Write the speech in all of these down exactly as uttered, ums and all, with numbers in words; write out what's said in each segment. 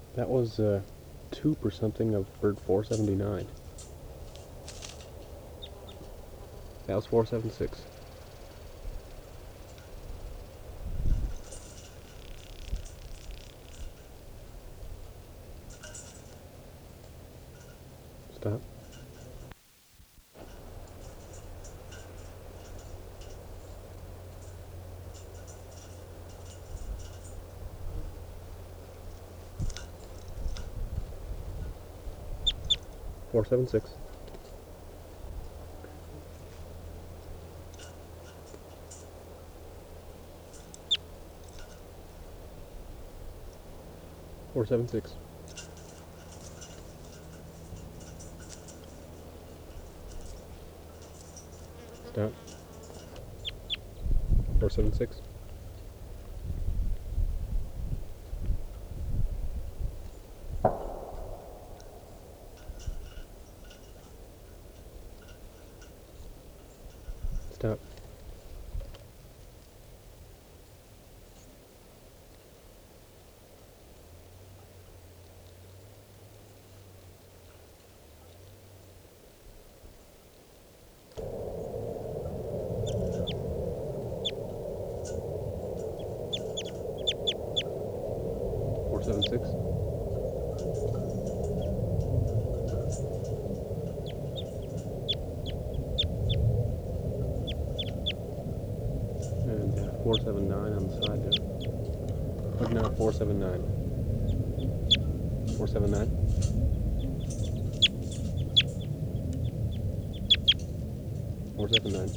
That was uh, two per something of bird four seventy-nine. That was four seventy-six. Stop. four seventy-six. four seventy-six. Stop. four seventy-six. Stop. four seventy-six. And uh, four seventy-nine on the side there. Looking now, four seventy-nine. four seventy-nine. four seventy-nine.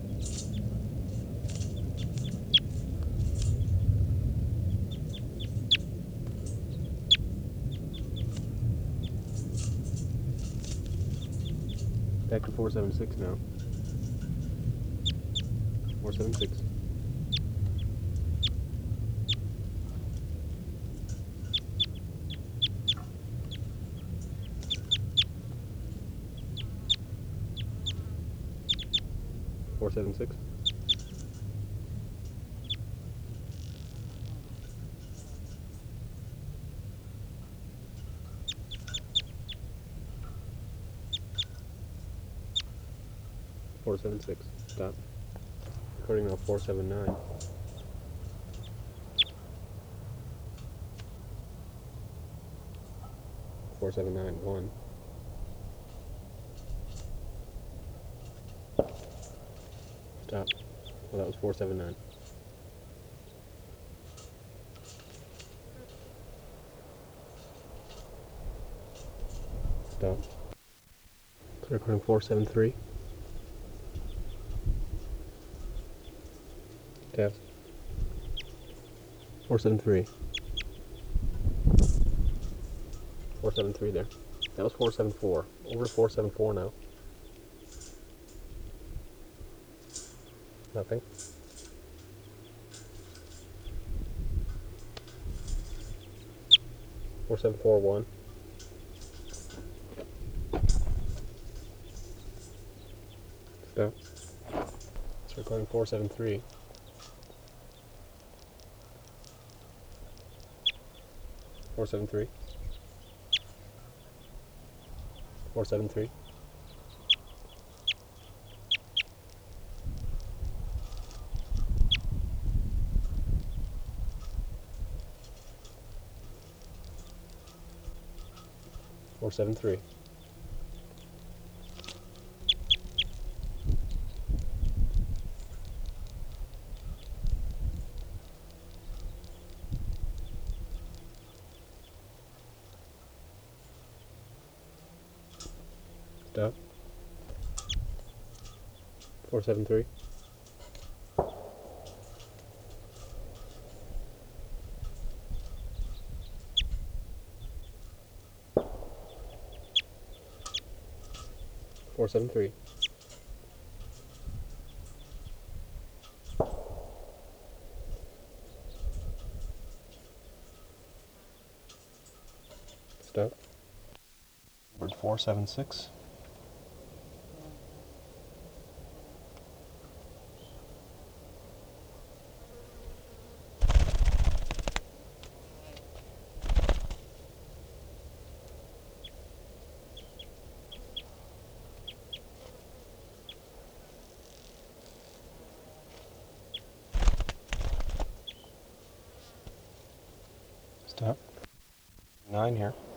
Back to four seventy-six now. four seventy-six. four seventy-six. four seventy-six. Stop. Recording now four seventy-nine. four seventy-nine one. Stop. Well, that was four seventy-nine. Stop. Recording four seventy-three. Test. four seventy-three. four seventy-three there. That was four seventy-four. Over to four seventy-four now. Nothing. four seventy-four one. Stop. It's recording four seventy-three. four seventy-three. four seventy-three. four seventy-three. Stop. four seventy-three. four seventy-three. Stop. Bird four seventy-six. Stop. Nine here.